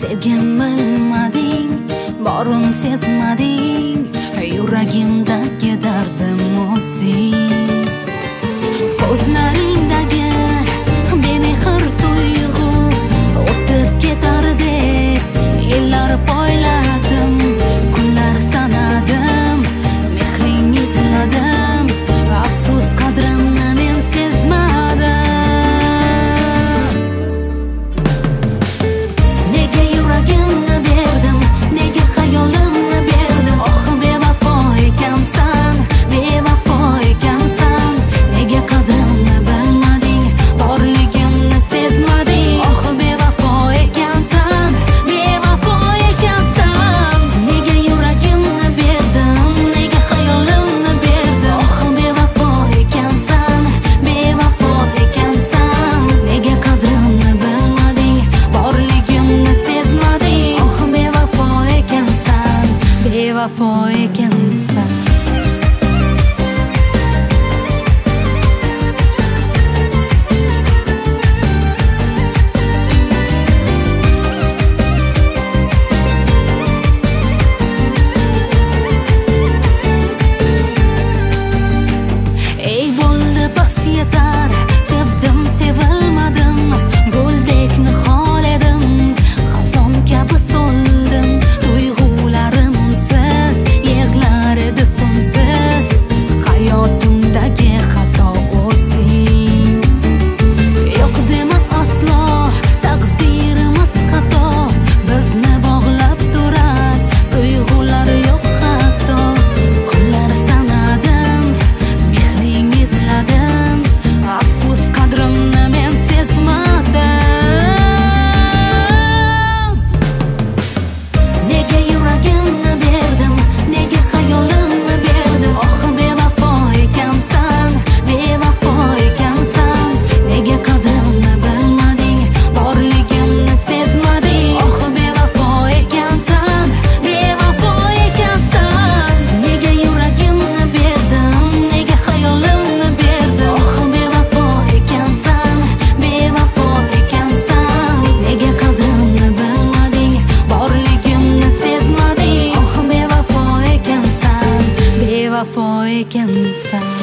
Sevgim bilmading, borim sezmading, yuragimdagi dardim o'zing. Ko'zlaringdagi bemehr tuyg'u o'tib ketardek yillar poyladim, kunlar sanadim, mehring izladim, afsus qadrimni men sezmadim. Nega yuragimni berdim, nega xayolimni berdim, oh bevafo ekansan, bevafo ekansan. Nega qadrimni bilmading, borligimni sezmading, oh bevafo ekansan, bevafo ekansan. Nega yuragimni berdim, nega xayolimni berdim, oh bevafo ekansan, bevafo ekansan. Nega qadrimni bilmading, borligimni sezmading, oh bevafo ekansan, bevafo ekansan. Ey bo'ldi bas yetar, sevdim sevilmadim, guldek nihol edim, xazon kabi so'ldim. Tuyg'ularim unsiz, yig'lar edi so'ngsiz, hayotimdagi xato o'zing. Yo'q dema aslo, taqdirimiz xato, bizni bog'lab turar tuyg'ular yo'q hatto. Kunlar sanadim, mehring izladim, afsus qadrimni men sezmadim. Nega yuragimni berdim, nega xayolimni berdim, oh bevafo ekansan, bevafo ekansan. Nega qadrimni bilmading, borligimni sezmading, oh bevafo ekansan, bevafo ekansan. Nega yuragimni berdim, nega xayolimni berdim, oh bevafo ekansan, bevafo ekansan. Nega qadrimni bilmading, borligimni sezmading, oh bevafo ekansan, bevafo ekansan.